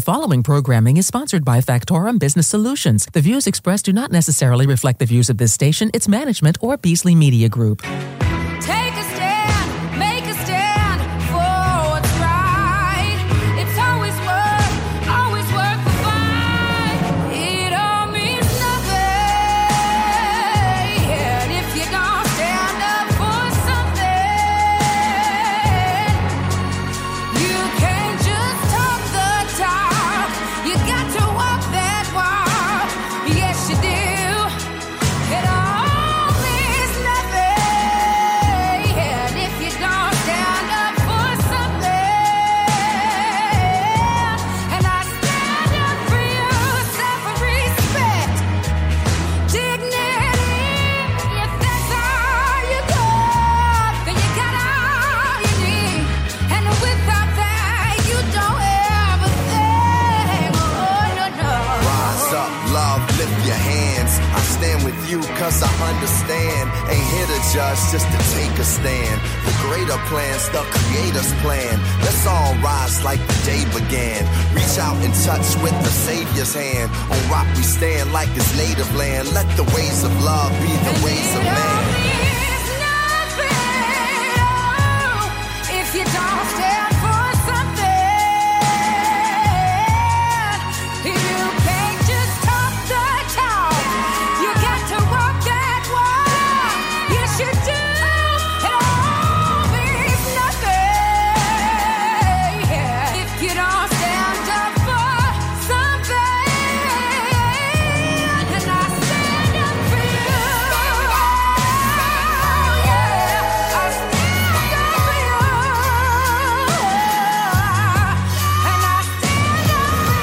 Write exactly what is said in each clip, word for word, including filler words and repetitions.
following programming is sponsored by Factorum Business Solutions. The views expressed do not necessarily reflect the views of this station, its management, or Beasley Media Group. Take a stand, make a stand for what's right. It's always worth, always worth the fight. It all means nothing if you don't stand up for something. You can't just talk the talk, you got to walk that walk. Yes, you do. It all means nothing if you don't stand up for something. And I stand up for you, self-respect, dignity. If that's all you got, then you got all you need. And without that, you don't have a thing. Oh, no, no. Rise up, love, lift your hands. I stand with you cause I understand. Ain't here to judge, just to take a stand. The greater plans, the creator's plan. Let's all rise like the day began. Reach out and touch with the Savior's hand. On rock we stand like his native land. Let the ways of love be the ways of man. If you don't stand for something, you can't just talk the talk. You got to walk that walk. Yes, you do. It all means nothing if you don't stand up for something. And I stand up for you. Yeah, I stand up for you. And I stand up for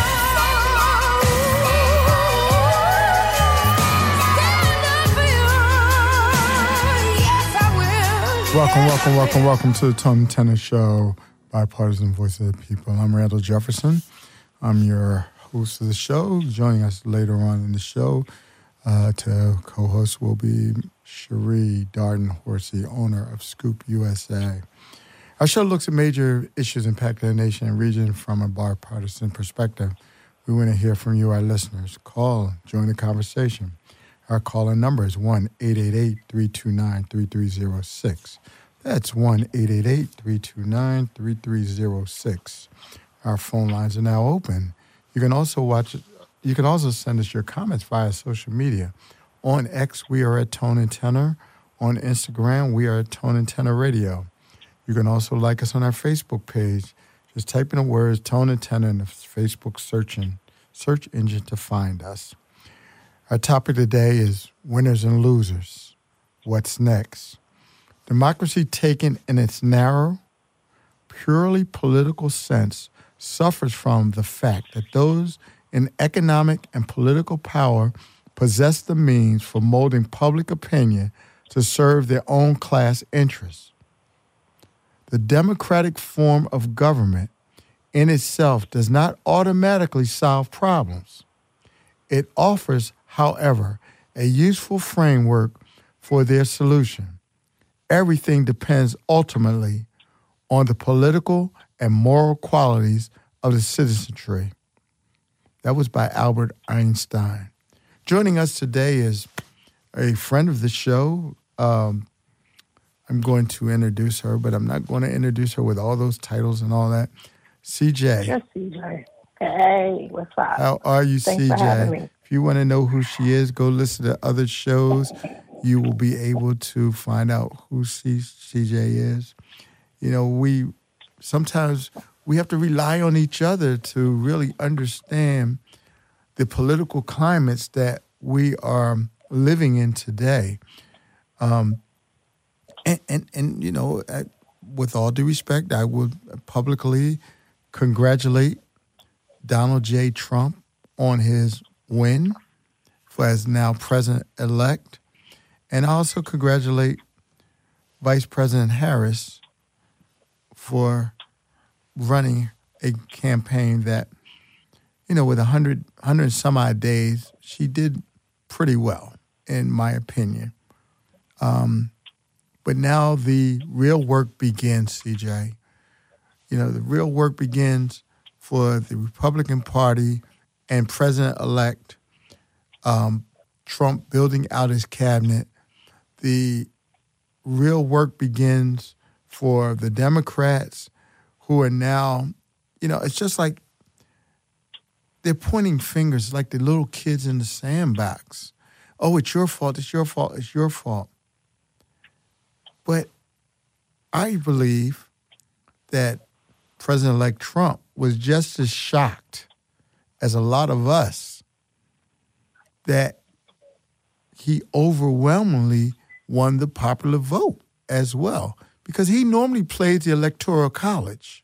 you. Yes, I will. Welcome, welcome, welcome, welcome to the Tony Tennis Show, Bipartisan Voice of the People. I'm Randall Jefferson. I'm your host of the show. Joining us later on in the show uh, to co-host will be Cherie Darden-Horsey, owner of Scoop U S A. Our show looks at major issues impacting the nation and region from a bipartisan perspective. We want to hear from you, our listeners. Call, join the conversation. Our call-in number is one eight eight eight, three two nine, three three zero six. That's one eight eight eight, three two nine, three three zero six. Our phone lines are now open. You can also watch. You can also send us your comments via social media. On X, we are at Tone and Tenor. On Instagram, we are at Tone and Tenor Radio. You can also like us on our Facebook page. Just type in the words Tone and Tenor in the Facebook searching search engine to find us. Our topic today is winners and losers. What's next? Democracy taken in its narrow, purely political sense suffers from the fact that those in economic and political power possess the means for molding public opinion to serve their own class interests. The democratic form of government in itself does not automatically solve problems. It offers, however, a useful framework for their solution. Everything depends ultimately on the political and moral qualities of the citizenry. That was by Albert Einstein. Joining us today is a friend of the show. Um, I'm going to introduce her, but I'm not going to introduce her with all those titles and all that. C J. Yes, C J. Hey, what's up? How are you, Thanks C J? for having me. If you want to know who she is, go listen to other shows. You will be able to find out who C J is. You know, we sometimes we have to rely on each other to really understand the political climates that we are living in today. Um, and, and, and, you know, I, with all due respect, I would publicly congratulate Donald J. Trump on his win for as now president-elect. And I also congratulate Vice President Harris for running a campaign that, you know, with a hundred, hundred some odd days, she did pretty well, in my opinion. Um, but now the real work begins, C J. You know, the real work begins for the Republican Party and President-elect um, Trump building out his cabinet. The real work begins for the Democrats who are now, you know, it's just like they're pointing fingers like the little kids in the sandbox. Oh, it's your fault, it's your fault, it's your fault. But I believe that President-elect Trump was just as shocked as a lot of us that he overwhelmingly won the popular vote as well, because he normally plays the Electoral College.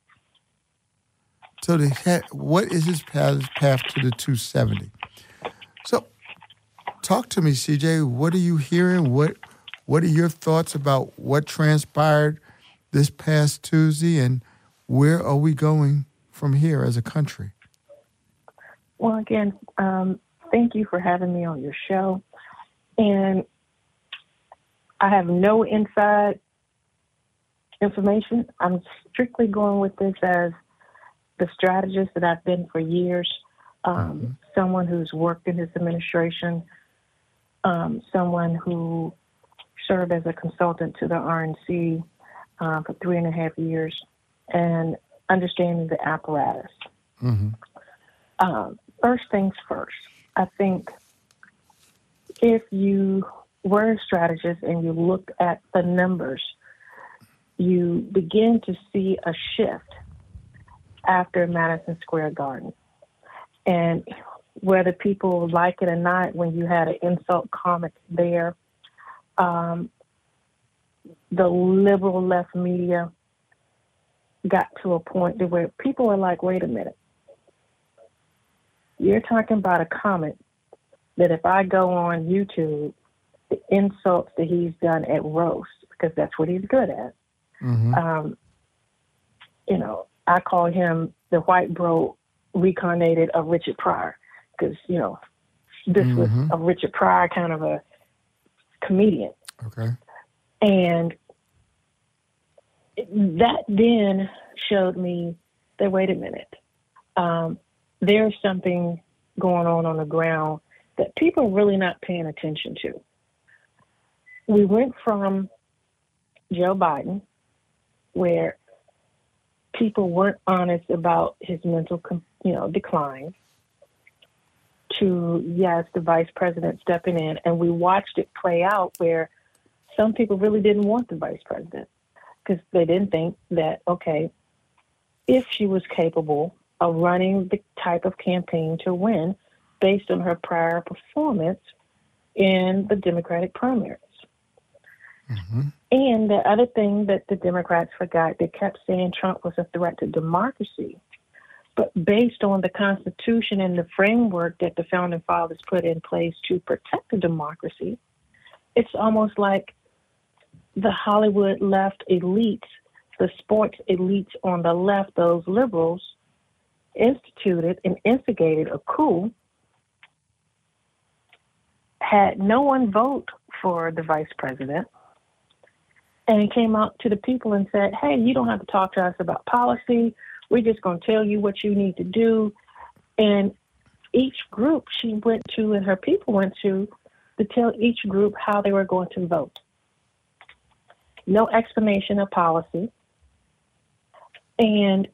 So the, what is his path, path to the two seventy? So talk to me, C J. What are you hearing? What What are your thoughts about what transpired this past Tuesday, and where are we going from here as a country? Well, again, um, thank you for having me on your show. And I have no inside information. I'm strictly going with this as the strategist that I've been for years, um, mm-hmm. someone who's worked in this administration, um, someone who served as a consultant to the R N C uh, for three and a half years, and understanding the apparatus. Mm-hmm. Um, first things first, I think if you were a strategist and you looked at the numbers, you begin to see a shift after Madison Square Garden. And whether people like it or not, when you had an insult comic there, um, the liberal left media got to a point to where people are like, wait a minute. You're talking about a comic that if I go on YouTube, the insults that he's done at roast, because that's what he's good at. Mm-hmm. Um, you know, I call him the white bro reincarnated of Richard Pryor, because, you know, this mm-hmm. was a Richard Pryor kind of a comedian. Okay. And that then showed me that, wait a minute, um, there's something going on on the ground that people are really not paying attention to. We went from Joe Biden, where people weren't honest about his mental, you know, decline, to, yes, the vice president stepping in. And we watched it play out where some people really didn't want the vice president because they didn't think that, okay, if she was capable of running the type of campaign to win based on her prior performance in the Democratic primaries. Mm-hmm. And the other thing that the Democrats forgot, they kept saying Trump was a threat to democracy. But based on the Constitution and the framework that the Founding Fathers put in place to protect the democracy, it's almost like the Hollywood left elites, the sports elites on the left, those liberals, instituted and instigated a coup, had no one vote for the vice president, and came out to the people and said, hey, you don't have to talk to us about policy. We're just going to tell you what you need to do. And each group she went to and her people went to to tell each group how they were going to vote. No explanation of policy. And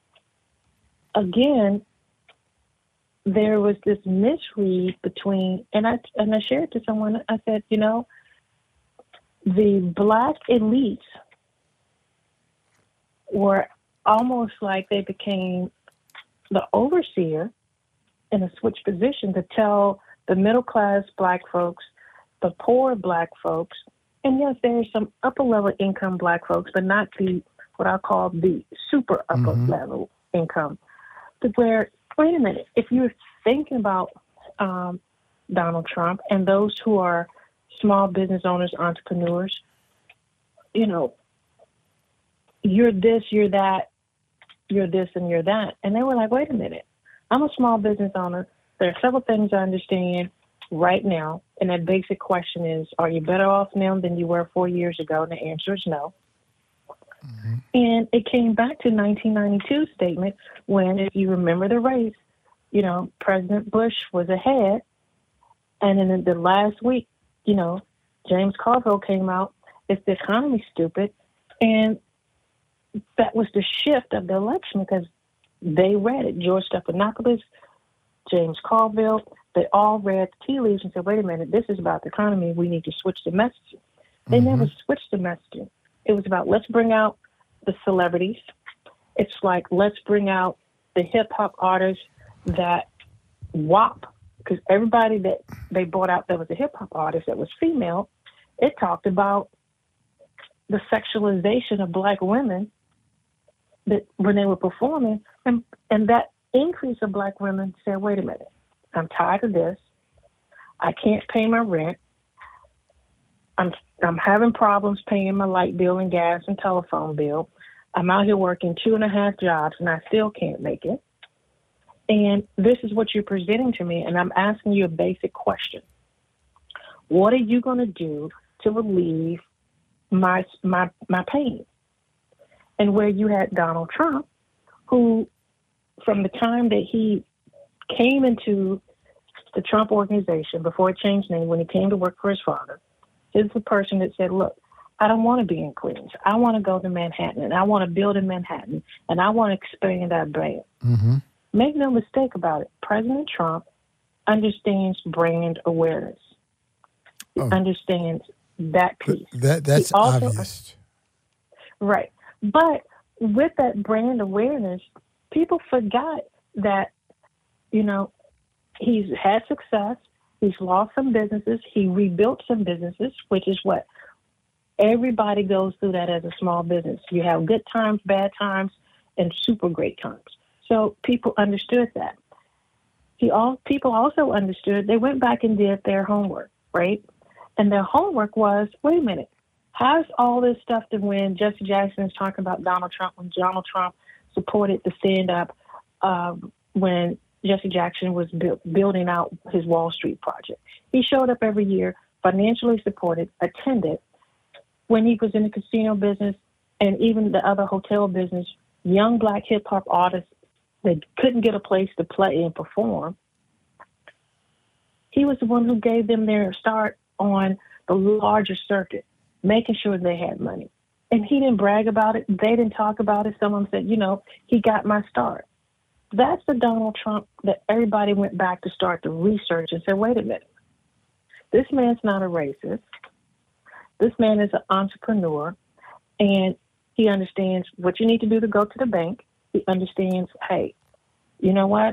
again, there was this misread between, and I and I shared to someone, I said, you know, the black elites were almost like they became the overseer in a switch position to tell the middle-class black folks, the poor black folks, and yes, there's some upper-level income black folks, but not the, what I call the super upper-level mm-hmm. income, to where, wait a minute, if you're thinking about um, Donald Trump and those who are small business owners, entrepreneurs, you know, you're this, you're that, you're this, and you're that. And they were like, wait a minute, I'm a small business owner. There are several things I understand right now. And that basic question is, are you better off now than you were four years ago? And the answer is no. Mm-hmm. And it came back to nineteen ninety-two statement when, if you remember the race, you know, President Bush was ahead. And in the last week, you know, James Carville came out, "Is the economy stupid?" And that was the shift of the election because they read it. George Stephanopoulos, James Carville, they all read the tea leaves and said, wait a minute, this is about the economy. We need to switch the messaging. They Mm-hmm. never switched the messaging. It was about, let's bring out the celebrities. It's like, let's bring out the hip-hop artists that W A P, because everybody that they brought out that was a hip-hop artist that was female, it talked about the sexualization of black women that when they were performing, and, and that increase of black women said, wait a minute, I'm tired of this. I can't pay my rent. I'm I'm having problems paying my light bill and gas and telephone bill. I'm out here working two and a half jobs and I still can't make it. And this is what you're presenting to me, and I'm asking you a basic question. What are you going to do to relieve my my my pain? And where you had Donald Trump, who from the time that he came into the Trump organization, before it changed name, when he came to work for his father, is the person that said, look, I don't want to be in Queens. I want to go to Manhattan, and I want to build in Manhattan, and I want to expand that brand. Mm-hmm. Make no mistake about it. President Trump understands brand awareness. He Oh. understands that piece. That that's He also- obvious. Right. But with that brand awareness, people forgot that, you know, he's had success. He's lost some businesses. He rebuilt some businesses, which is what everybody goes through that as a small business. You have good times, bad times, and super great times. So people understood that. He all people also understood. They went back and did their homework, right? And their homework was, wait a minute, how's all this stuff to when Jesse Jackson is talking about Donald Trump, when Donald Trump supported the stand-up, um, when Jesse Jackson was bu- building out his Wall Street project. He showed up every year, financially supported, attended. When he was in the casino business and even the other hotel business, young black hip-hop artists that couldn't get a place to play and perform, he was the one who gave them their start on the larger circuit, making sure they had money. And he didn't brag about it. They didn't talk about it. Someone said, you know, he got my start. That's the Donald Trump that everybody went back to start to research and said, wait a minute, this man's not a racist. This man is an entrepreneur, and he understands what you need to do to go to the bank. He understands, hey, you know what?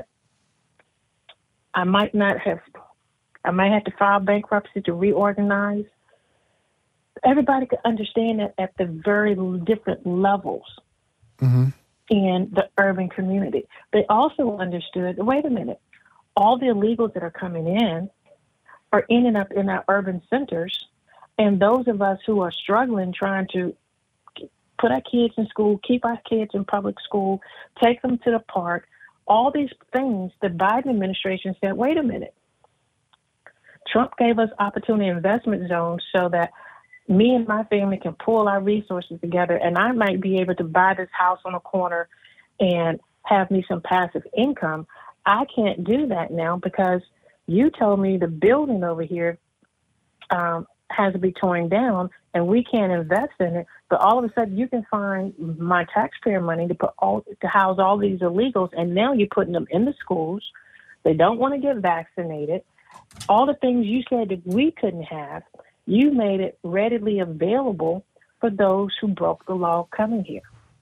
I might not have, I might have to file bankruptcy to reorganize. Everybody could understand that at the very different levels Mm-hmm. in the urban community. They also understood, wait a minute, all the illegals that are coming in are ending up in our urban centers, and those of us who are struggling trying to put our kids in school, keep our kids in public school, take them to the park, all these things, the Biden administration said, wait a minute. Trump gave us opportunity investment zones so that me and my family can pull our resources together, and I might be able to buy this house on a corner and have me some passive income. I can't do that now because you told me the building over here um, has to be torn down and we can't invest in it. But all of a sudden you can find my taxpayer money to put all to house all these illegals, and now you're putting them in the schools. They don't want to get vaccinated. All the things you said that we couldn't have, you made it readily available for those who broke the law coming here.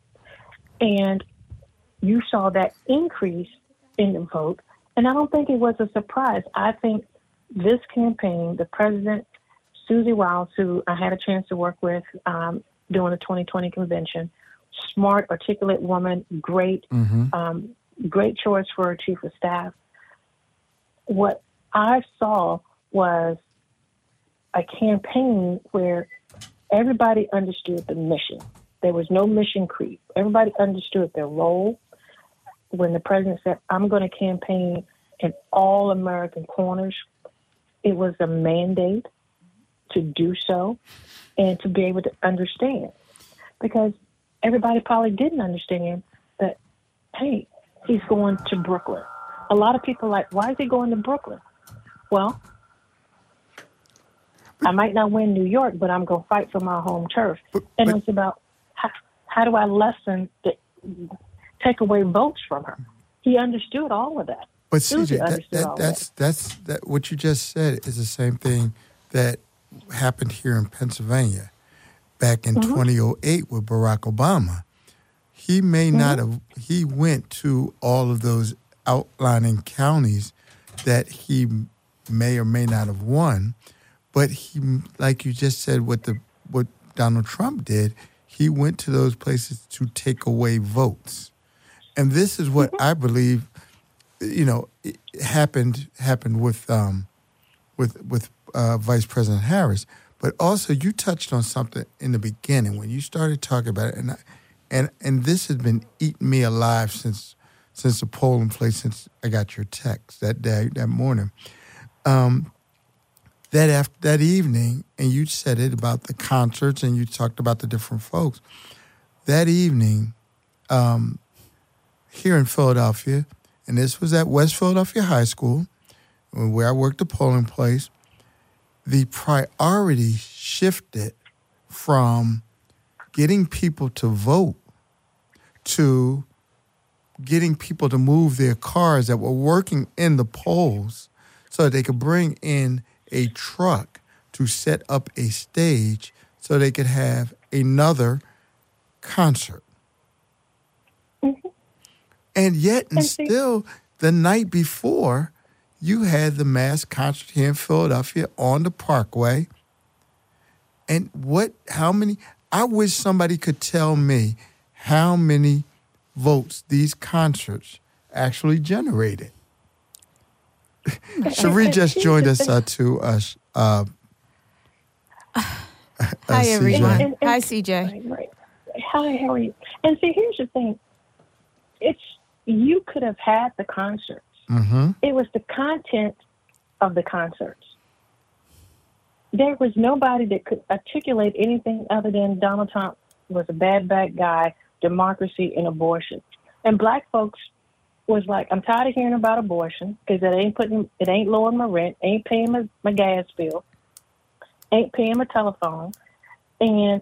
And you saw that increase in the vote. And I don't think it was a surprise. I think this campaign, the president, Susie Wiles, who I had a chance to work with um, during the twenty twenty convention, smart, articulate woman, great, Mm-hmm. um, great choice for a chief of staff. What I saw was a campaign where everybody understood the mission. There was no mission creep. Everybody understood their role. When the president said, I'm going to campaign in all American corners, it was a mandate to do so and to be able to understand. Because everybody probably didn't understand that, hey, he's going to Brooklyn. A lot of people are like, why is he going to Brooklyn? Well, I might not win New York, but I'm going to fight for my home turf. But, and but, it's about how, how do I lessen, the, take away votes from her. He understood all of that. But Susie C J, that, understood that, all that's that. that's that. What you just said is the same thing that happened here in Pennsylvania back in Mm-hmm. twenty oh eight with Barack Obama. He may Mm-hmm. not have. He went to all of those outlining counties that he may or may not have won, but he, like you just said, what the what Donald Trump did, he went to those places to take away votes, and this is what I believe. You know, it happened happened with um, with with uh, Vice President Harris, but also you touched on something in the beginning when you started talking about it, and I, and and this has been eating me alive since since the polling place, since I got your text that day that morning, um, that after that evening, and you said it about the concerts, and you talked about the different folks. That evening, um, here in Philadelphia. And this was at West Philadelphia High School, where I worked the polling place. The priority shifted from getting people to vote to getting people to move their cars that were working in the polls so that they could bring in a truck to set up a stage so they could have another concert. Mm-hmm. And yet, and And see- still, the night before, you had the mass concert here in Philadelphia on the Parkway. And what, how many, I wish somebody could tell me how many votes these concerts actually generated. Cherie just joined us uh, to us. Uh, uh, Hi, C J. everyone. And- and- Hi, C J. Right, right. Hi, how are you? And see, here's the thing. It's, you could have had the concerts. Mm-hmm. It was the content of the concerts. There was nobody that could articulate anything other than Donald Trump was a bad, bad guy, democracy, and abortion. And black folks was like, I'm tired of hearing about abortion because it ain't putting, it ain't lowering my rent, ain't paying my, my gas bill, ain't paying my telephone, and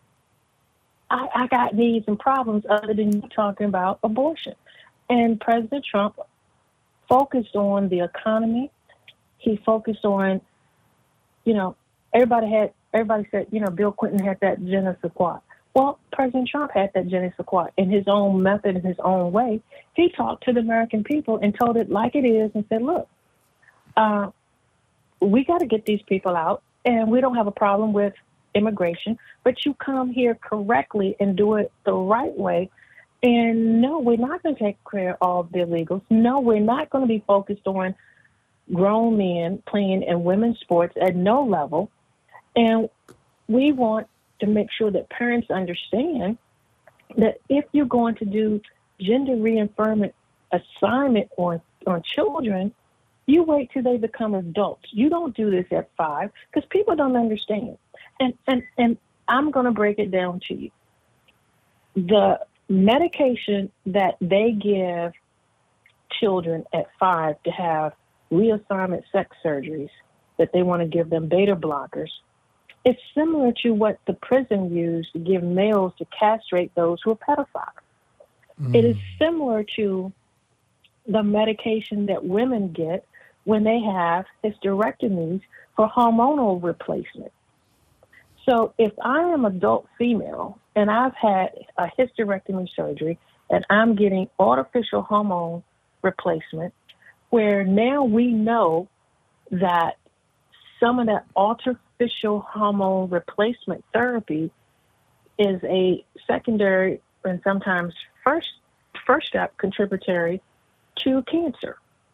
I, I got needs and problems other than you talking about abortion. And President Trump focused on the economy. He focused on, you know, everybody had, everybody said, you know, Bill Clinton had that je ne sais quoi. Well, President Trump had that je ne sais quoi in his own method, in his own way. He talked to the American people and told it like it is and said, look, uh, we got to get these people out, and we don't have a problem with immigration, but you come here correctly and do it the right way. And no, we're not going to take care of all the illegals. No, we're not going to be focused on grown men playing in women's sports at no level. And we want to make sure that parents understand that if you're going to do gender reaffirming assignment on, on children, you wait till they become adults. You don't do this at five because people don't understand. And, and, and I'm going to break it down to you. The medication that they give children at five to have reassignment sex surgeries, that they want to give them beta blockers, it's similar to what the prison used to give males to castrate those who are pedophiles. Mm. It is similar to the medication that women get when they have hysterectomies for hormonal replacement. So if I am adult female and I've had a hysterectomy surgery and I'm getting artificial hormone replacement, where now we know that some of that artificial hormone replacement therapy is a secondary and sometimes first first step contributory to cancer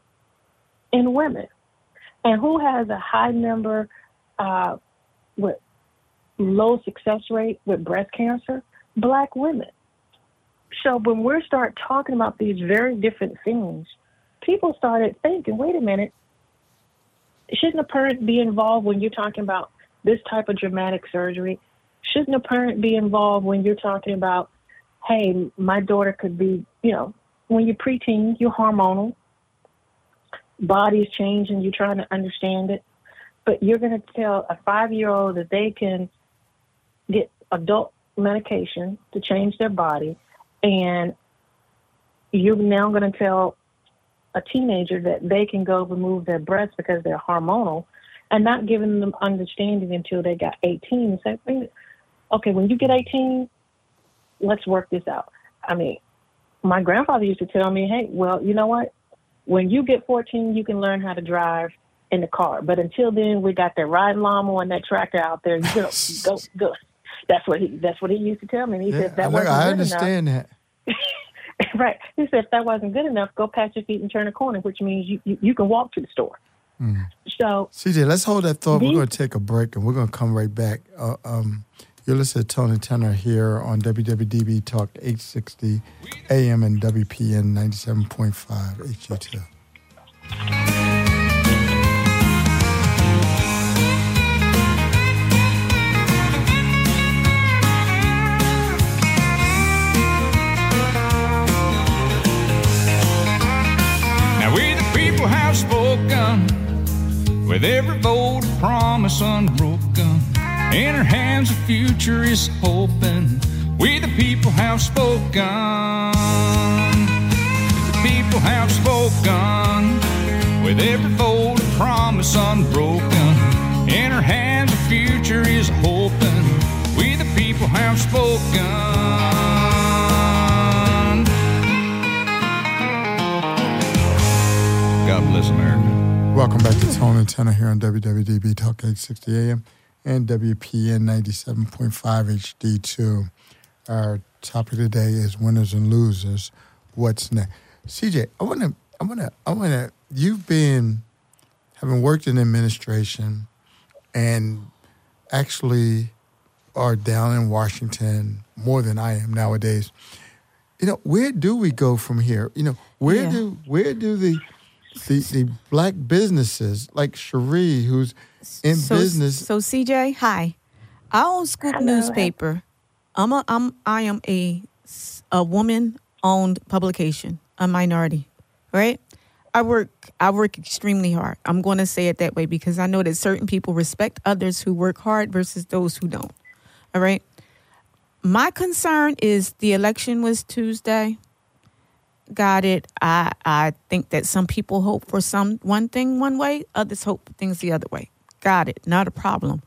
in women. And who has a high number uh, with low success rate with breast cancer? Black women. So when we start talking about these very different things, people started thinking, wait a minute, shouldn't a parent be involved when you're talking about this type of dramatic surgery? Shouldn't a parent be involved when you're talking about hey, my daughter could be, you know, when you're preteen, you're hormonal, body's changing, you're trying to understand it, but you're going to tell a five-year-old that they can get adult medication to change their body, and you're now going to tell a teenager that they can go remove their breasts because they're hormonal, and not giving them understanding until they got eighteen. So, okay, when you get eighteen, let's work this out. I mean, my grandfather used to tell me, hey, well, you know what? When you get fourteen, you can learn how to drive in the car. But until then, we got that riding lawnmower and that tractor out there. You go, go, go. That's what he. That's what he used to tell me. And he Yeah, said that I, wasn't I good understand enough. that. Right. He said if that wasn't good enough, go pat your feet and turn a corner, which means you you, you can walk to the store. Mm. So, C J, let's hold that thought. these- We're going to take a break, and we're going to come right back. Uh, um, you're listening to Tony Tenor here on W W D B Talk eight sixty A M and W P N ninety-seven point five H G two. Now we the people have spoken, with every vote a promise unbroken. In our hands the future is hoping. We the people have spoken. The people have spoken, with every vote a promise unbroken. In our hands the future is hoping. We the people have spoken. God bless America. Welcome back to Tony Tenor here on W W D B Talk eight sixty A M and W P N ninety-seven point five H D two. Our topic today is winners and losers. What's next? C J, I want to, I want to, I want to, you've been, having worked in administration and actually are down in Washington more than I am nowadays. You know, where do we go from here? You know, where Yeah. do, where do the, the, the black businesses like Cherie, who's in so, business. So C J, hi. I own Scoop Hello. newspaper. I'm a I'm I am a a woman owned publication, a minority, right? I work I work extremely hard. I'm going to say it that way because I know that certain people respect others who work hard versus those who don't. All right? My concern is the election was Tuesday. Got it. I I think that some people hope for some one thing one way, others hope for things the other way. Got it. Not a problem.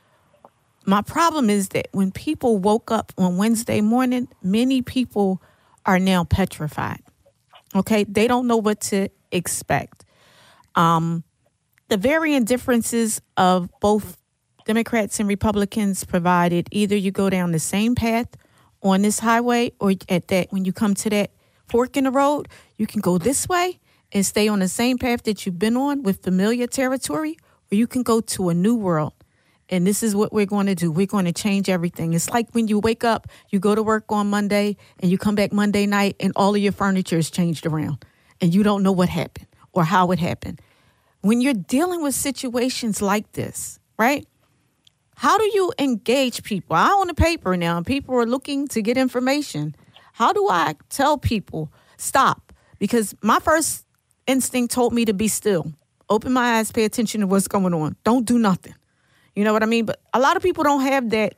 My problem is that when people woke up on Wednesday morning, many people are now petrified. Okay? They don't know what to expect. Um, the varying differences of both Democrats and Republicans provided either you go down the same path on this highway or at that, when you come to that fork in the road, you can go this way and stay on the same path that you've been on with familiar territory, or you can go to a new world. And this is what we're going to do. We're going to change everything. It's like when you wake up, you go to work on Monday, and you come back Monday night, and all of your furniture is changed around, and you don't know what happened or how it happened. When you're dealing with situations like this, right, how do you engage people? I own a paper now, and people are looking to get information. How do I tell people, stop? Because my first instinct told me to be still. Open my eyes, pay attention to what's going on. Don't do nothing. You know what I mean? But a lot of people don't have that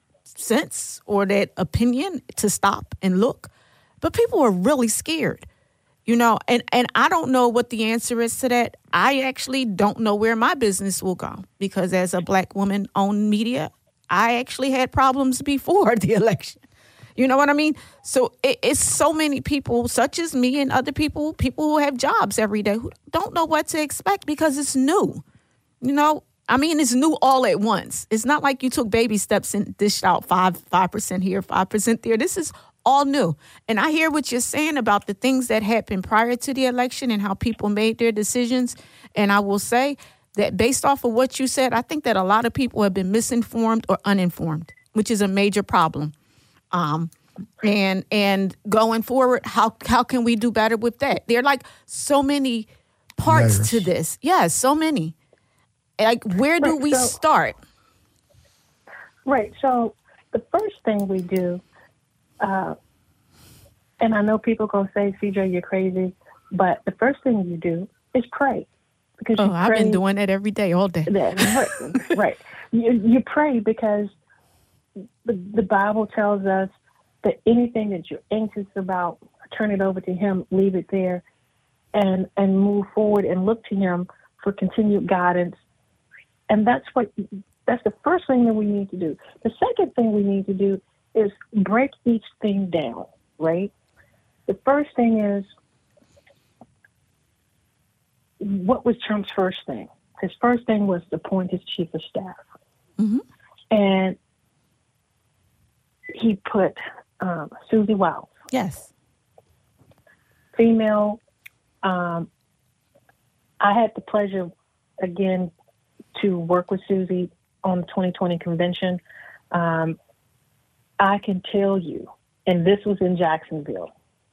sense or that opinion to stop and look. But people are really scared, you know, and, and I don't know what the answer is to that. I actually don't know where my business will go because as a black woman owned media, I actually had problems before the election. You know what I mean? So it, it's so many people, such as me and other people, people who have jobs every day, who don't know what to expect because it's new. You know, I mean, it's new all at once. It's not like you took baby steps and dished out five, five percent here, five percent there. This is all new. And I hear what you're saying about the things that happened prior to the election and how people made their decisions. And I will say that based off of what you said, I think that a lot of people have been misinformed or uninformed, which is a major problem. Um, and and going forward, how how can we do better with that? There are like so many parts Layers. to this. Yeah, so many. Like, where do Right, we so- start? Right. So the first thing we do, uh, And I know people gonna say, C J, you're crazy, but the first thing you do is pray, because Oh, you I've pray. been doing that every day, all day. That, right, right. You, you pray because the, the Bible tells us that anything that you're anxious about, turn it over to Him, leave it there, and and move forward and look to Him for continued guidance. And that's what that's the first thing that we need to do. The second thing we need to do is break each thing down, right? The first thing is, what was Trump's first thing? His first thing was to appoint his chief of staff. Mm-hmm. And he put um, Susie Wiles, Yes. female. Um, I had the pleasure, again, to work with Susie on the twenty twenty convention. Um, I can tell you, and this was in Jacksonville,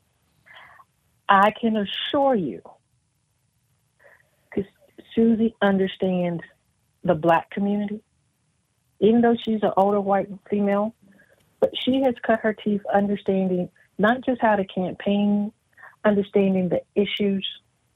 I can assure you, because Susie understands the Black community, even though she's an older white female, but she has cut her teeth understanding not just how to campaign, understanding the issues,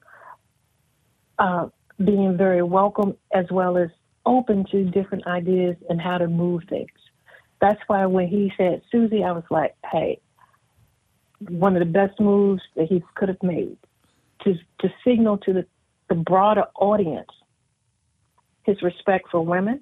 uh, being very welcome, as well as open to different ideas and how to move things. That's why when he said Susie, I was like, hey, one of the best moves that he could have made to to signal to the, the broader audience his respect for women,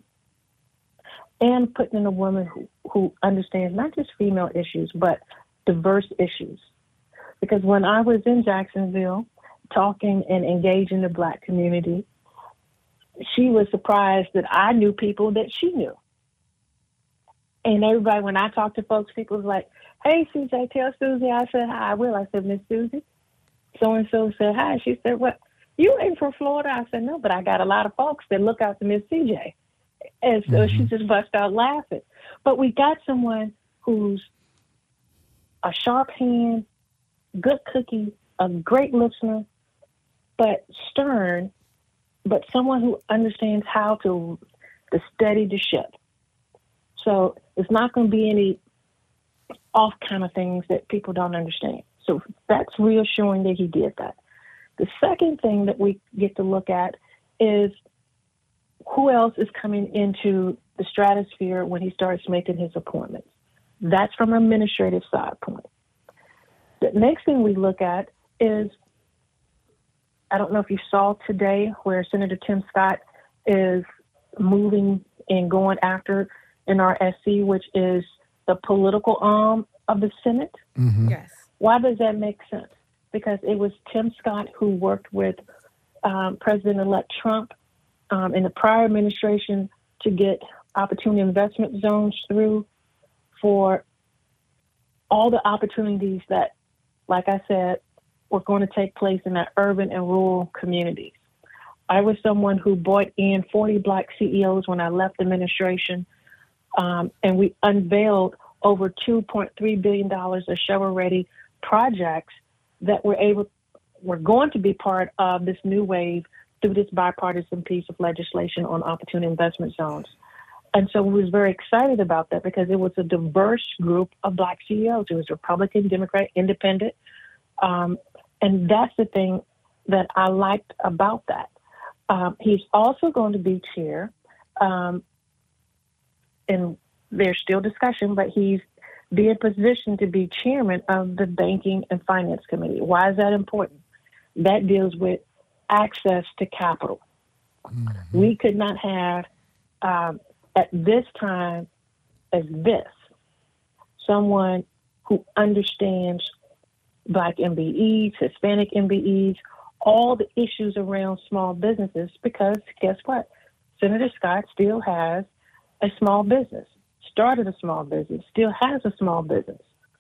and putting in a woman who, who understands not just female issues, but diverse issues. Because when I was in Jacksonville talking and engaging the Black community, she was surprised that I knew people that she knew. And everybody, when I talk to folks, people was like, hey, C J, tell Susie I said hi. I will. I said, Miss Susie, so-and-so said hi. She said, what, you ain't from Florida? I said, no, but I got a lot of folks that look out to Miss C J. And so mm-hmm. she just bust out laughing. But we got someone who's a sharp hand, good cookie, a great listener, but stern, but someone who understands how to, to steady the ship. So it's not going to be any off kind of things that people don't understand. So that's reassuring that he did that. The second thing that we get to look at is who else is coming into the stratosphere when he starts making his appointments. That's from an administrative side point. The next thing we look at is, I don't know if you saw today where Senator Tim Scott is moving and going after N R S C, which is the political arm of the Senate. Mm-hmm. Yes. Why does that make sense? Because it was Tim Scott who worked with um, President-elect Trump um, in the prior administration to get opportunity investment zones through for all the opportunities that, like I said, were going to take place in our urban and rural communities. I was someone who brought in forty Black C E Os when I left the administration, um, and we unveiled over two point three billion dollars of shovel-ready projects that were able, were going to be part of this new wave through this bipartisan piece of legislation on opportunity investment zones. And so we was very excited about that because it was a diverse group of Black C E Os. It was Republican, Democrat, Independent. Um, and that's the thing that I liked about that. Um, he's also going to be chair, um, and there's still discussion, but he's being positioned to be chairman of the Banking and Finance Committee. Why is that important? That deals with access to capital. Mm-hmm. We could not have, um, at this time as this, someone who understands Black M B Es, Hispanic M B Es, all the issues around small businesses, because guess what? Senator Scott still has a small business, started a small business, still has a small business.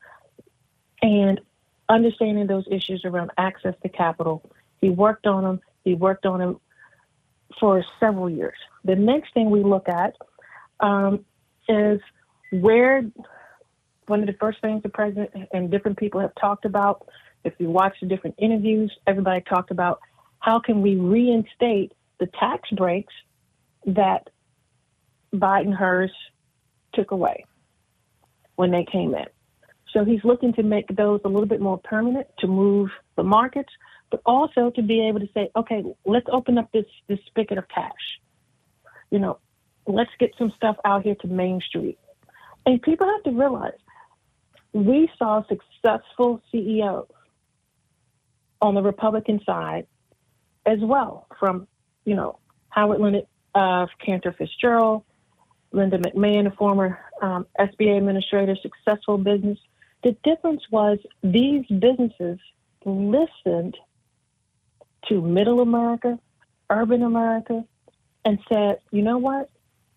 And understanding those issues around access to capital, he worked on them. He worked on them for several years. The next thing we look at um, is where, one of the first things the president and different people have talked about, if you watch the different interviews, everybody talked about how can we reinstate the tax breaks that Biden-Harris took away when they came in. So he's looking to make those a little bit more permanent, to move the markets, but also to be able to say, okay, let's open up this, this spigot of cash. You know, let's get some stuff out here to Main Street. And people have to realize, we saw successful C E Os on the Republican side as well, from, you know, Howard Leonard of Cantor Fitzgerald, Linda McMahon, a former um, S B A administrator, successful business. The difference was these businesses listened to middle America, urban America, and said, you know what?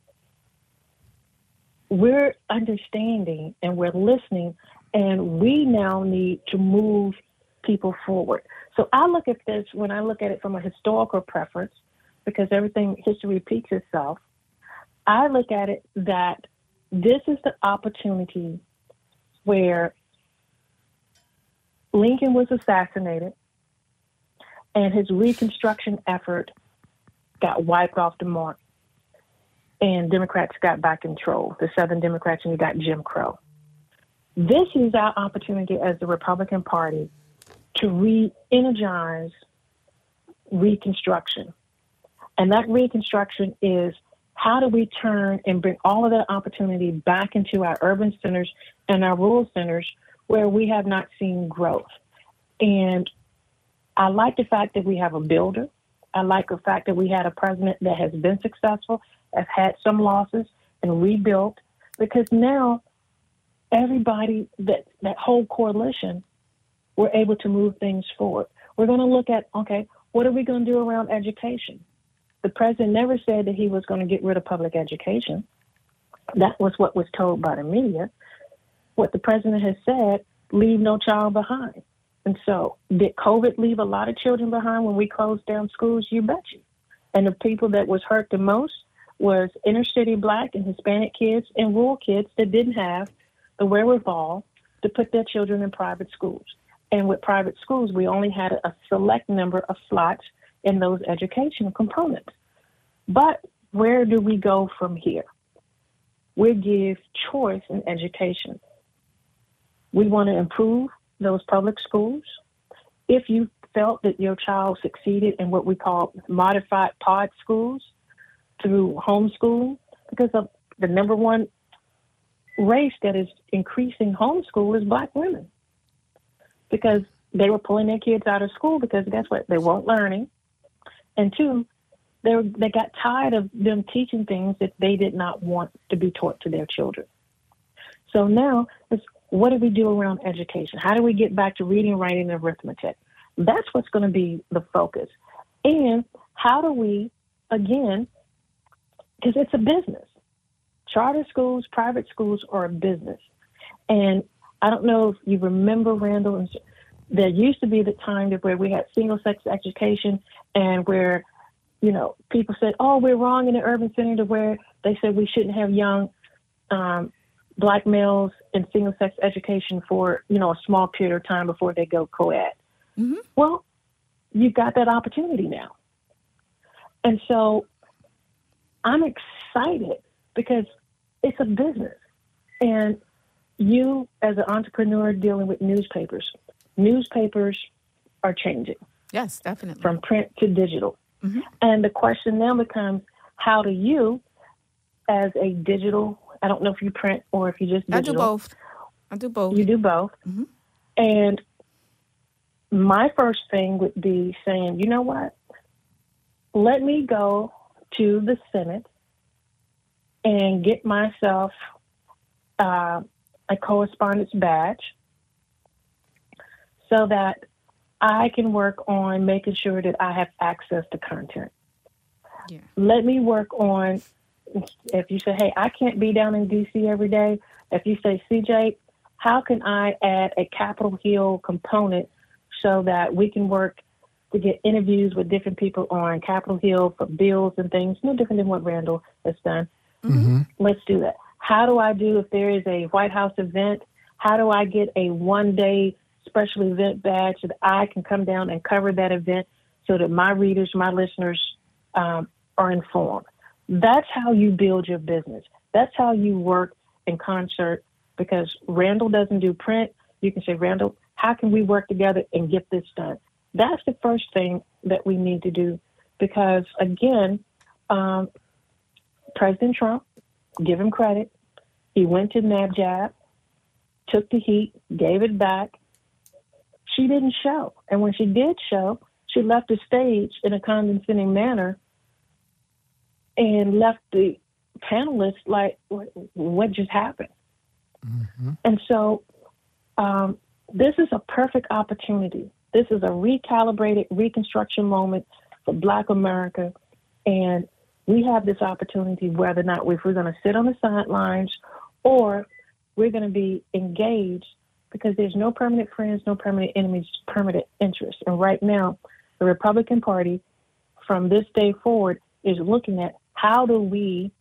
We're understanding and we're listening, and we now need to move people forward. So I look at this, when I look at it from a historical preference, because everything, history repeats itself, I look at it that this is the opportunity where Lincoln was assassinated and his Reconstruction effort got wiped off the mark, and Democrats got back control, the Southern Democrats, and you got Jim Crow. This is our opportunity as the Republican Party to re-energize Reconstruction. And that Reconstruction is, how do we turn and bring all of that opportunity back into our urban centers and our rural centers where we have not seen growth? And I like the fact that we have a builder. I like the fact that we had a president that has been successful, has had some losses, and rebuilt, because now everybody, that, that whole coalition, we're able to move things forward. We're going to look at, okay, what are we going to do around education? The president never said that he was going to get rid of public education. That was what was told by the media. What the president has said, leave no child behind. And so, did COVID leave a lot of children behind when we closed down schools? You bet you. And the people that was hurt the most was inner city Black and Hispanic kids and rural kids that didn't have the wherewithal to put their children in private schools. And with private schools, we only had a select number of slots in those educational components. But where do we go from here? We give choice in education. We want to improve those public schools. If you felt that your child succeeded in what we call modified pod schools through homeschooling, because of the number one race that is increasing homeschool is Black women, because they were pulling their kids out of school because guess what? They weren't learning. And two, they were, they got tired of them teaching things that they did not want to be taught to their children. So now, it's, what do we do around education? How do we get back to reading, writing, and arithmetic? That's what's going to be the focus. And how do we, again, because it's a business. Charter schools, private schools are a business. And I don't know if you remember, Randall, and there used to be the time where we had single-sex education and where, you know, people said, oh, we're wrong in the urban center, to where they said we shouldn't have young um, Black males in single-sex education for, you know, a small period of time before they go co-ed. Mm-hmm. Well, you've got that opportunity now. And so I'm excited because it's a business. And you, as an entrepreneur dealing with newspapers, newspapers are changing. Yes, definitely. From print to digital. Mm-hmm. And the question now becomes, how do you, as a digital, I don't know if you print or if you just digital. I do both. I do both. You do both. Mm-hmm. And my first thing would be saying, you know what? Let me go to the Senate and get myself uh, a correspondence badge so that I can work on making sure that I have access to content. Yeah. Let me work on, if you say, hey, I can't be down in D C every day. If you say, C J, how can I add a Capitol Hill component so that we can work to get interviews with different people on Capitol Hill for bills and things, no different than what Randall has done. Mm-hmm. Let's do that. How do I do, if there is a White House event, how do I get a one-day special event badge so that I can come down and cover that event so that my readers, my listeners um, are informed? That's how you build your business. That's how you work in concert because Randall doesn't do print. You can say, Randall, how can we work together and get this done? That's the first thing that we need to do because, again, um, President Trump, give him credit, he went to NABJAB, took the heat, gave it back. She didn't show. And when she did show, she left the stage in a condescending manner and left the panelists like, what just happened? Mm-hmm. And so um, this is a perfect opportunity. This is a recalibrated reconstruction moment for Black America. And we have this opportunity, whether or not if we're going to sit on the sidelines or we're going to be engaged, because there's no permanent friends, no permanent enemies, permanent interests. And right now, the Republican Party, from this day forward, is looking at how do we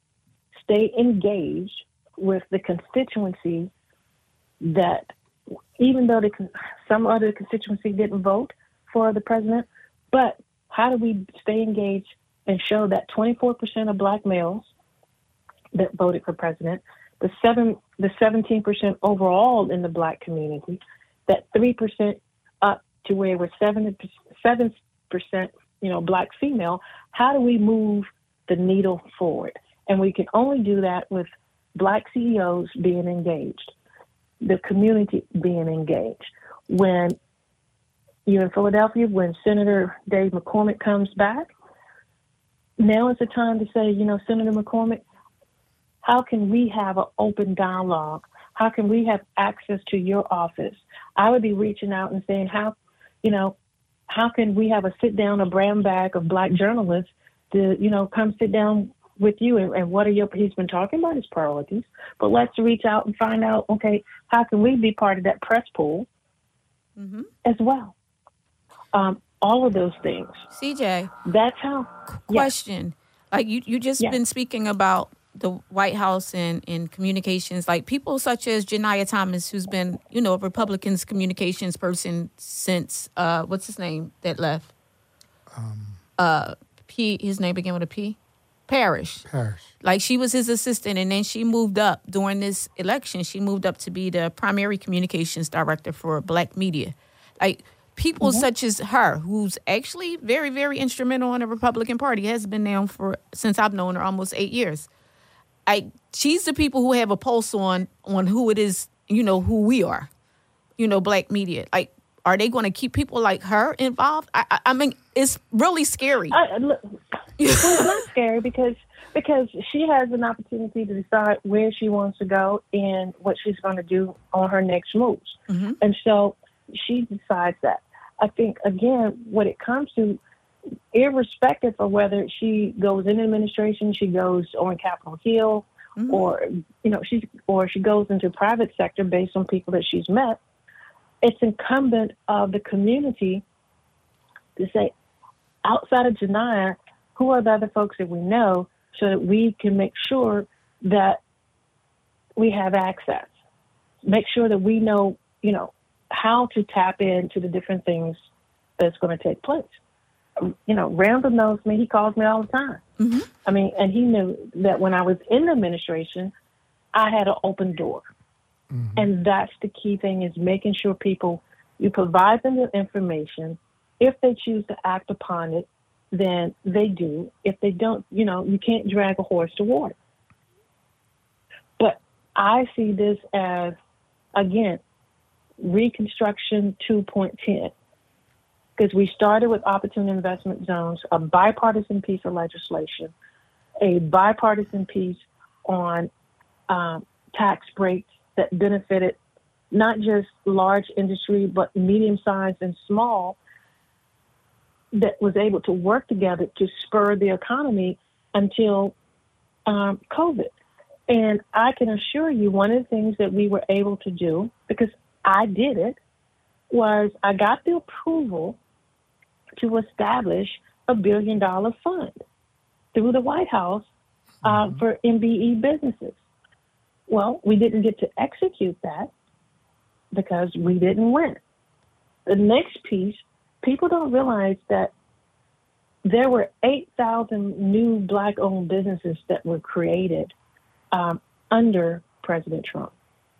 stay engaged with the constituency that, even though the, some other constituency didn't vote for the president, but how do we stay engaged and show that twenty-four percent of Black males that voted for president, the seven, the seventeen percent overall in the Black community, that three percent up to where we're seven percent, you know, Black female. How do we move the needle forward? And we can only do that with Black C E Os being engaged, the community being engaged. When you're in Philadelphia, when Senator Dave McCormick comes back, now is the time to say, you know, Senator McCormick, how can we have an open dialogue? How can we have access to your office? I would be reaching out and saying, how, you know, how can we have a sit down, a brown bag of Black journalists to, you know, come sit down with you and, and what are your, he's been talking about his priorities, but let's reach out and find out, okay, how can we be part of that press pool mm-hmm. as well? Um, all of those things. C J. That's how. Question. Yes. Like you, you just yes. been speaking about the White House and, and communications, like people such as Janiyah Thomas, who's been, you know, a Republicans communications person since, uh, what's his name that left? Um, uh, P, his name began with a P? Parrish. Parrish. Like she was his assistant, and then she moved up during this election. She moved up to be the primary communications director for Black media. Like people mm-hmm. such as her, who's actually very, very instrumental in the Republican Party, has been there for since I've known her almost eight years. I, she's the people who have a pulse on on who it is, you know, who we are, you know, Black media. Like, are they going to keep people like her involved? I, I, I mean, it's really scary. I, look, it's not scary because because she has an opportunity to decide where she wants to go and what she's going to do on her next moves. Mm-hmm. And so she decides that. I think, again, what it comes to, irrespective of whether she goes in administration, she goes on Capitol Hill, mm-hmm. or you know, she or she goes into private sector based on people that she's met, it's incumbent of the community to say, outside of Janiyah, who are the other folks that we know, so that we can make sure that we have access, make sure that we know, you know, how to tap into the different things that's going to take place. You know, Randall knows me. He calls me all the time. Mm-hmm. I mean, and he knew that when I was in the administration, I had an open door. Mm-hmm. And that's the key thing, is making sure people, you provide them the information. If they choose to act upon it, then they do. If they don't, you know, you can't drag a horse to water. But I see this as, again, Reconstruction two point ten. Because we started with opportune investment zones, a bipartisan piece of legislation, a bipartisan piece on um, tax breaks that benefited not just large industry, but medium-sized and small, that was able to work together to spur the economy until um, COVID. And I can assure you, one of the things that we were able to do, because I did it, was I got the approval to establish a billion dollar fund through the White House uh, mm-hmm. for M B E businesses. Well, we didn't get to execute that because we didn't win. The next piece, people don't realize that there were eight thousand new Black-owned businesses that were created um, under President Trump.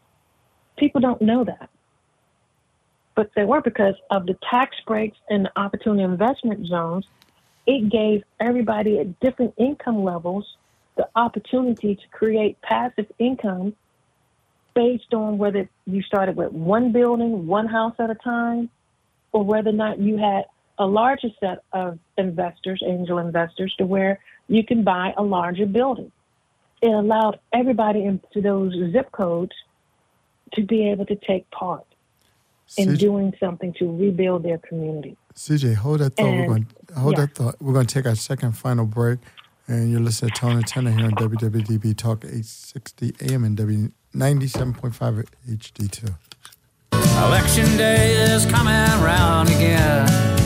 People don't know that. But they were because of the tax breaks and the opportunity investment zones. It gave everybody at different income levels the opportunity to create passive income based on whether you started with one building, one house at a time, or whether or not you had a larger set of investors, angel investors, to where you can buy a larger building. It allowed everybody into those zip codes to be able to take part in C J, doing something to rebuild their community. C J, hold that thought. And- We're going hold yeah. that thought. We're going to take our second final break, and you're listening to Tony Tanner here on W W D B Talk eight sixty A M and W ninety-seven point five H D two. Election day is coming round again.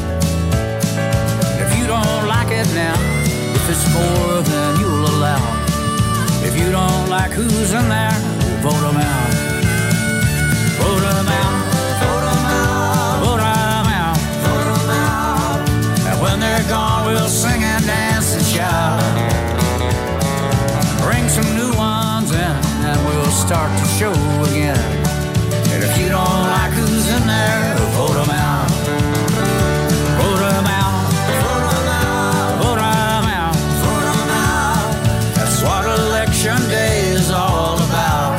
If you don't like it now, if it's more than you'll allow, if you don't like who's in there, vote them out. Vote them out. Vote them out. Vote them out. Vote them out. And when they're gone, we'll sing and dance and shout. Bring some new ones in, and we'll start the show again. And if you don't like who's in there, vote them out. Vote them out. Vote them out. Vote them out. Vote them out. That's what election day is all about.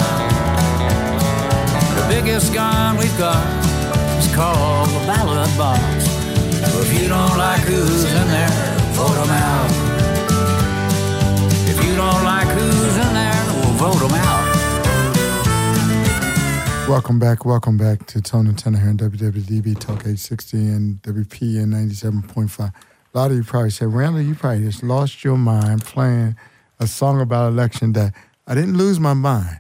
The biggest gun we've got is called the ballot box. So if you don't like who's in there, vote them out. If you don't like who's in there, we'll vote them out. Welcome back, welcome back to Tony Tanner here on W W D B Talk eight sixty and W P N ninety-seven point five. A lot of you probably said, Randall, you probably just lost your mind playing a song about election day. I didn't lose my mind.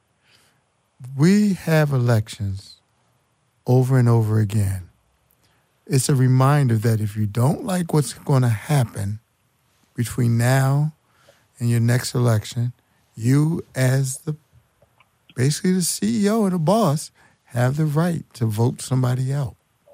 We have elections over and over again. It's a reminder that if you don't like what's going to happen between now and your next election, you as the basically the C E O and the boss have the right to vote somebody out.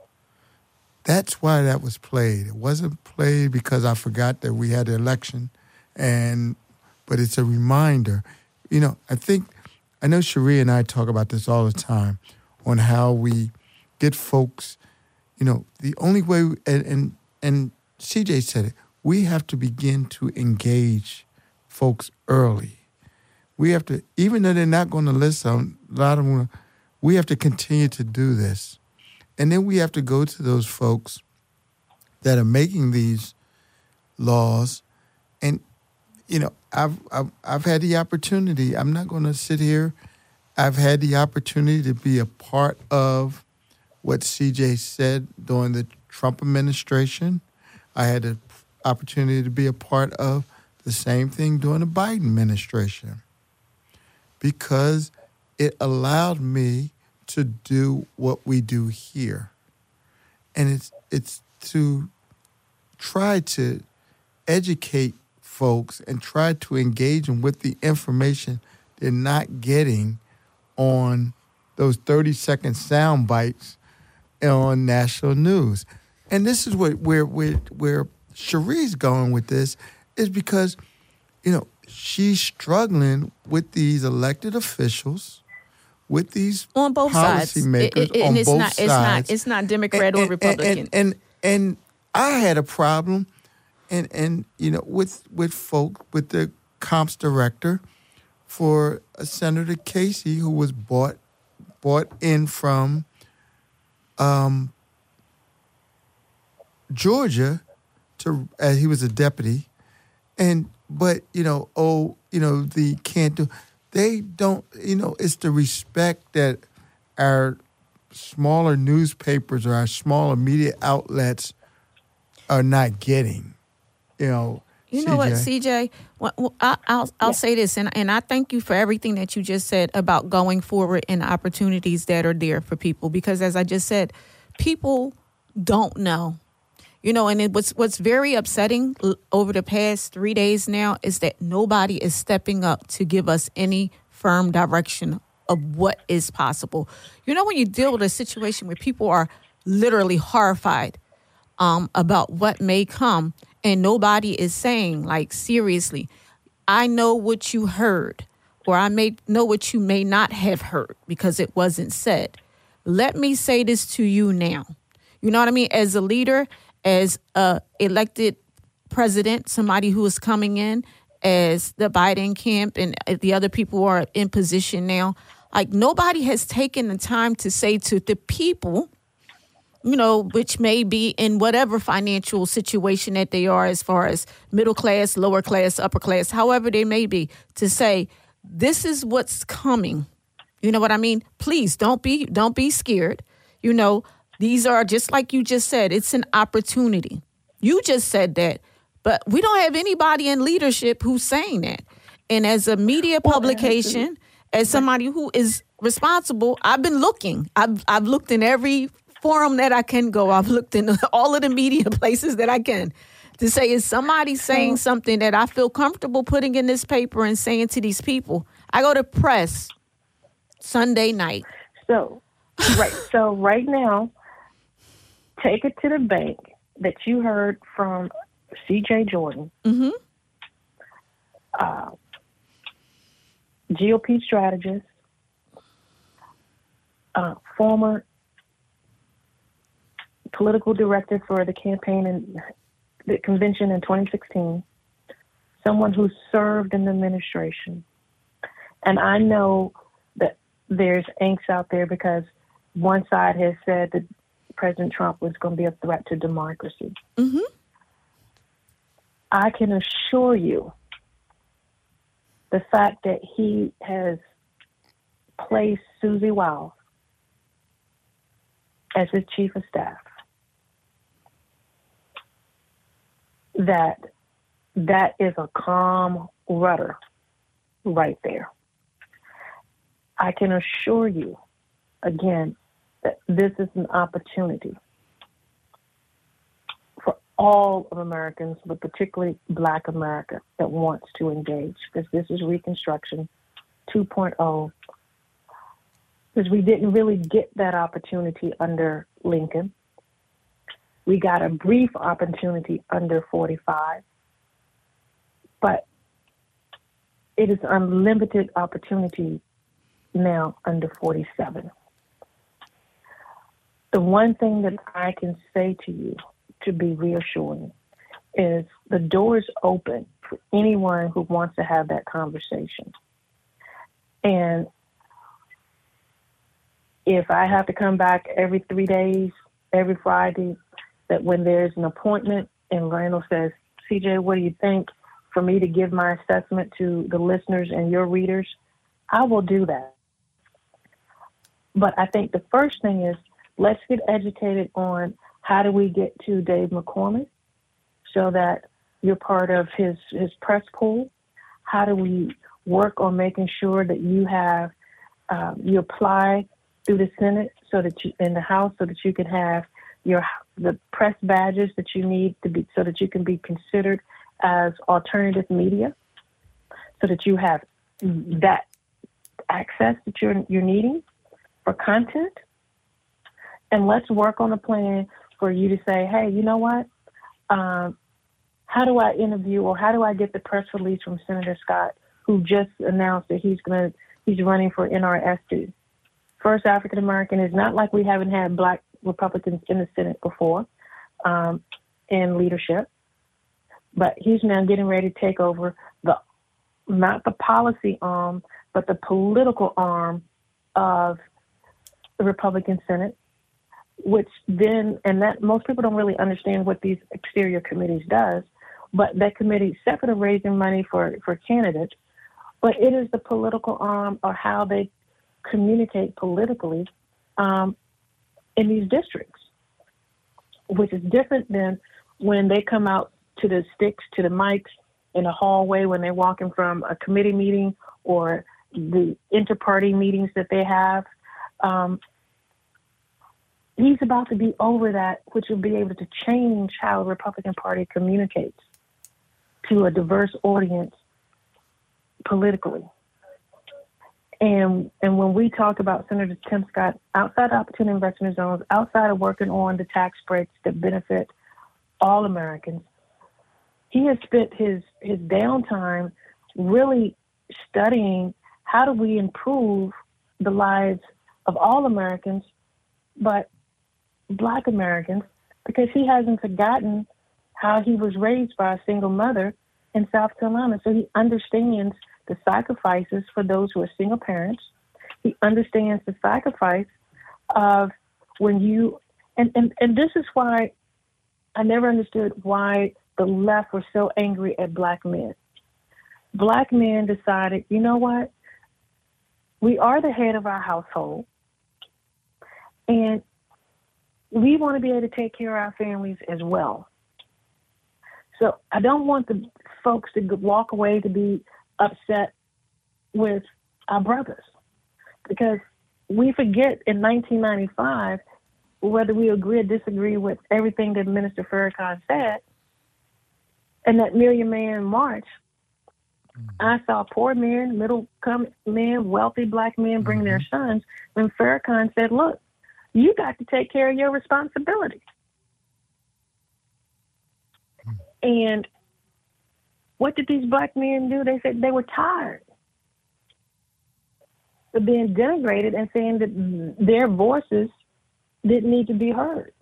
That's why that was played. It wasn't played because I forgot that we had the election, and but it's a reminder. You know, I think, I know Cherie and I talk about this all the time on how we get folks, you know, the only way, we, and, and, and C J said it, we have to begin to engage folks early. We have to, even though they're not going to listen, a lot of them, we have to continue to do this. And then we have to go to those folks that are making these laws. And, you know, I've, I've, I've had the opportunity, I'm not going to sit here, I've had the opportunity to be a part of what C J said during the Trump administration. I had the opportunity to be a part of the same thing during the Biden administration, because it allowed me to do what we do here. And it's it's to try to educate folks and try to engage them with the information they're not getting on those thirty-second sound bites on national news. And this is what where where where Cherie's going with this, is because, you know, she's struggling with these elected officials, with these on both sides, policymakers It- it- on and it's both not, sides. It's not. It's not Democrat or Republican. And, and and I had a problem, and and you know, with with folk with the comps director for uh, Senator Casey, who was bought bought in from um, Georgia to as he was a deputy, and but you know, oh, you know, the can't do. They don't, you know, it's the respect that our smaller newspapers or our smaller media outlets are not getting. You know, You know what, C J? Well, well, I, I'll I'll say this, and and I thank you for everything that you just said about going forward and the opportunities that are there for people. Because as I just said, people don't know. You know, and it, what's what's very upsetting l- over the past three days now is that nobody is stepping up to give us any firm direction of what is possible. You know, when you deal with a situation where people are literally horrified um, about what may come, and nobody is saying, like, seriously, I know what you heard, or I may know what you may not have heard because it wasn't said. Let me say this to you now. You know what I mean? As a leader, as a elected president, somebody who is coming in, as the Biden camp and the other people who are in position now, like nobody has taken the time to say to the people, you know, which may be in whatever financial situation that they are, as far as middle class, lower class, upper class, however they may be, to say, this is what's coming. You know what I mean? Please don't be don't be scared. You know, these are, just like you just said, it's an opportunity. You just said that. But we don't have anybody in leadership who's saying that. And as a media publication, as somebody who is responsible, I've been looking. I've I've looked in every forum that I can go. I've looked in all of the media places that I can to say, is somebody saying something that I feel comfortable putting in this paper and saying to these people? I go to press Sunday night. So, right. So right now, take it to the bank that you heard from C J Jordan, Mm-hmm. uh, G O P strategist, uh, former political director for the campaign and the convention in twenty sixteen, someone who served in the administration. And I know that there's angst out there because one side has said that President Trump was going to be a threat to democracy. Mm-hmm. I can assure you the fact that he has placed Susie Wiles as his chief of staff, that that is a calm rudder right there. I can assure you, again, that this is an opportunity for all of Americans, but particularly Black America, that wants to engage, because this is Reconstruction two point oh, because we didn't really get that opportunity under Lincoln. We got a brief opportunity under forty-five, but it is unlimited opportunity now under forty-seven. The one thing that I can say to you to be reassuring is the door is open for anyone who wants to have that conversation. And if I have to come back every three days, every Friday, that when there's an appointment and Randall says, C J, what do you think, for me to give my assessment to the listeners and your readers, I will do that. But I think the first thing is, let's get educated on how do we get to Dave McCormick so that you're part of his, his press pool. How do we work on making sure that you have, um, you apply through the Senate so that you, in the House, so that you can have your, the press badges that you need to be, so that you can be considered as alternative media, so that you have that access that you're, you're needing for content. And let's work on a plan for you to say, hey, you know what? Um, how do I interview, or how do I get the press release from Senator Scott, who just announced that he's going to he's running for N R S D, first African American? It's not like we haven't had Black Republicans in the Senate before, um, in leadership, but he's now getting ready to take over the not the policy arm, but the political arm of the Republican Senate. Which then, and that most people don't really understand what these exterior committees does, but that committee, separate of raising money for, for candidates, but it is the political arm, or how they communicate politically um, in these districts, which is different than when they come out to the sticks, to the mics in a hallway when they're walking from a committee meeting or the inter-party meetings that they have. Um, He's about to be over that, which will be able to change how the Republican Party communicates to a diverse audience politically. And and when we talk about Senator Tim Scott, outside of opportunity investment zones, outside of working on the tax breaks that benefit all Americans, he has spent his, his downtime really studying how do we improve the lives of all Americans, but Black Americans, because he hasn't forgotten how he was raised by a single mother in South Carolina. So he understands the sacrifices for those who are single parents. He understands the sacrifice of when you, and, and, and this is why I never understood why the left were so angry at Black men. Black men decided, you know what? We are the head of our household, and we want to be able to take care of our families as well. So I don't want the folks to walk away to be upset with our brothers, because we forget in nineteen ninety-five, whether we agree or disagree with everything that Minister Farrakhan said, and that Million Man March, mm-hmm. I saw poor men, middle men, wealthy Black men bring mm-hmm. their sons, when Farrakhan said, look, you got to take care of your responsibility. Mm-hmm. And what did these Black men do? They said they were tired of being denigrated and saying that their voices didn't need to be heard.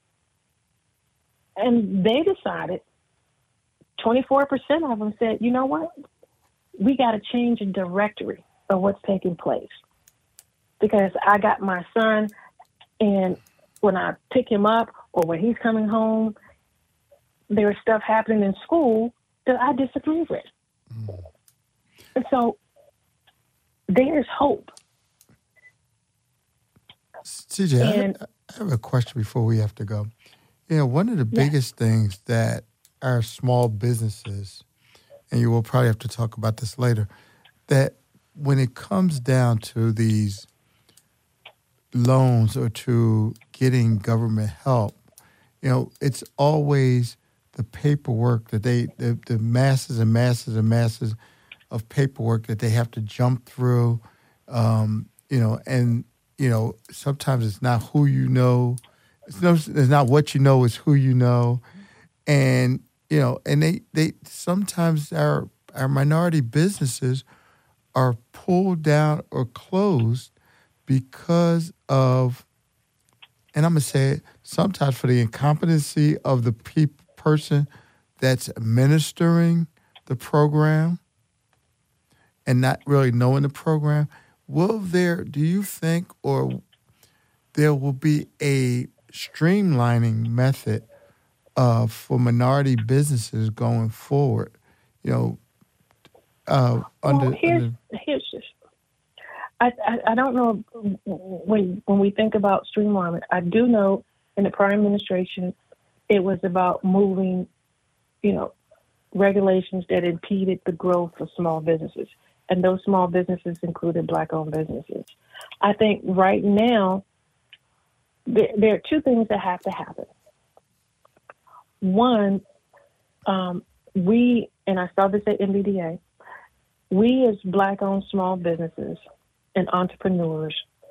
And they decided, twenty-four percent of them said, you know what? We got to change the directory of what's taking place. Because I got my son, and when I pick him up or when he's coming home, there's stuff happening in school that I disagree with. Mm. And so there's hope. C J, and, I, have, I have a question before we have to go. You know, one of the yeah. biggest things that our small businesses, and you will probably have to talk about this later, that when it comes down to these loans or to getting government help, you know, it's always the paperwork that they, the, the masses and masses and masses of paperwork that they have to jump through, um, you know, and, you know, sometimes it's not who you know. It's, no, it's not what you know, it's who you know. And, you know, and they, they sometimes our our minority businesses are pulled down or closed because of, and I'm going to say it, sometimes for the incompetency of the pe- person that's administering the program and not really knowing the program. Will there, do you think, or there will be a streamlining method uh, for minority businesses going forward? You know, uh, under, well, here's, under here's just, I, I, I don't know when when we think about streamlining. I do know in the prior administration, it was about moving, you know, regulations that impeded the growth of small businesses. And those small businesses included Black-owned businesses. I think right now, there, there are two things that have to happen. One, um, we, and I saw this at M B D A, we as Black-owned small businesses and entrepreneurs,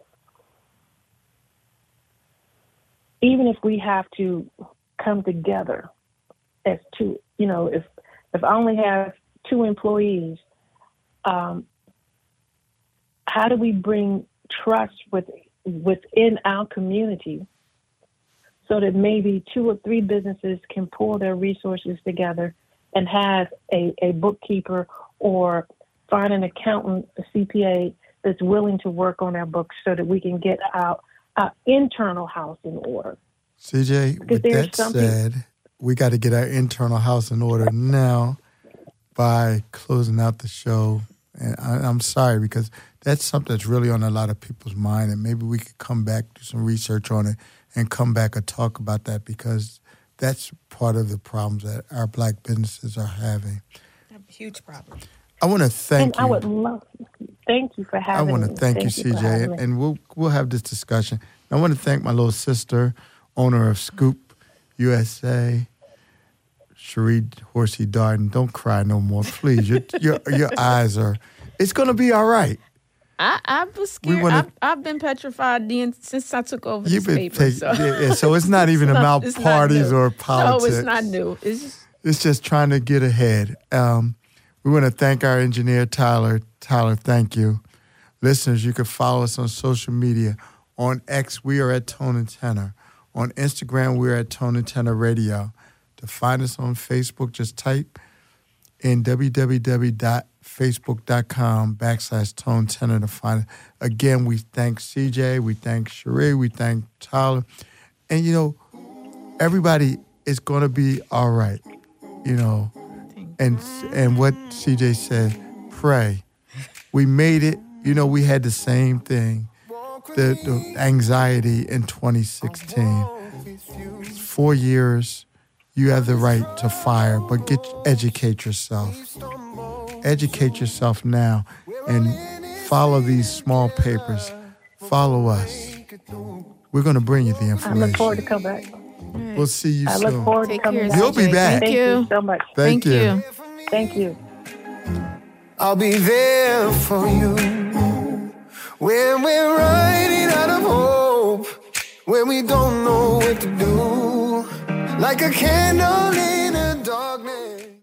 even if we have to come together as two, you know, if if I only have two employees, Um, how do we bring trust with, within our community so that maybe two or three businesses can pull their resources together and have a, a bookkeeper or find an accountant, a C P A that's willing to work on our books so that we can get our, our internal house in order. C J, with that said, we got to get our internal house in order now by closing out the show. And I, I'm sorry, because that's something that's really on a lot of people's mind, and maybe we could come back, do some research on it, and come back and talk about that, because that's part of the problems that our Black businesses are having. A huge problem. I want to thank and you. I would love, thank you for having me. I want to me. thank, thank you, you C J, and, and we'll we'll have this discussion. I want to thank my little sister, owner of Scoop U S A, Cherie Horsey Darden. Don't cry no more, please. Your your your eyes are. It's gonna be all right. I I was scared. wanna, I've, I've been petrified then since I took over You've this been paper. take, so. Yeah, yeah, so it's not even it's about not, parties or politics. No, it's not new. It's just, it's just trying to get ahead. Um, we want to thank our engineer Tyler. Tyler, thank you Listeners, you can follow us on social media. On X, we are at Tone and Tenor. On Instagram, we're at Tone and Tenor Radio. To find us on Facebook, just type in www.facebook.com backslash Tone Tenor to find it. Again, we thank C J, we thank Cherie, we thank Tyler. And, you know, everybody is going to be all right, you know. And and what C J said, pray. We made it. You know, we had the same thing, the, the anxiety in twenty sixteen. Four years, you have the right to fire, but get educate yourself. Educate yourself now and follow these small papers. Follow us. We're going to bring you the I information. look forward to come back. We'll see you I soon. look forward Take to coming care, back. You'll be back. Thank you. you so much. Thank, Thank you. Thank you. I'll be there for you when we're running out of hope, when we don't know what to do, like a candle in a